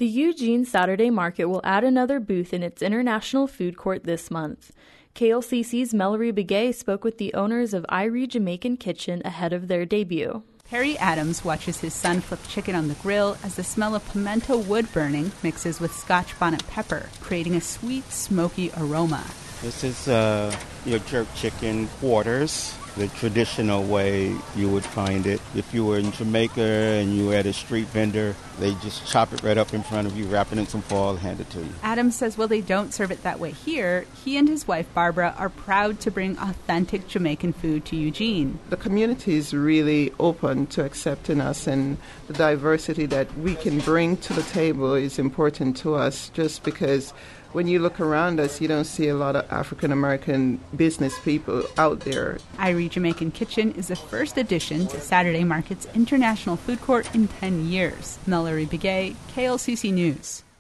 The Eugene Saturday Market will add another booth in its International Food Court this month. KLCC's Mallory Begay spoke with the owners of Irie Jamaican Kitchen ahead of their debut. Perry Adams watches his son flip chicken on the grill as the smell of pimento wood burning mixes with Scotch bonnet pepper, creating a sweet, smoky aroma. This is your jerk chicken quarters, the traditional way you would find it. If you were in Jamaica and you were at a street vendor, they just chop it right up in front of you, wrap it in some foil, hand it to you. Adams says while they don't serve it that way here, he and his wife Barbara are proud to bring authentic Jamaican food to Eugene. The community is really open to accepting us, and the diversity that we can bring to the table is important to us, just because when you look around us, you don't see a lot of African-American business people out there. Irie Jamaican Kitchen is the first addition to Saturday Market's International Food Court in 10 years. Mallory Begay, KLCC News.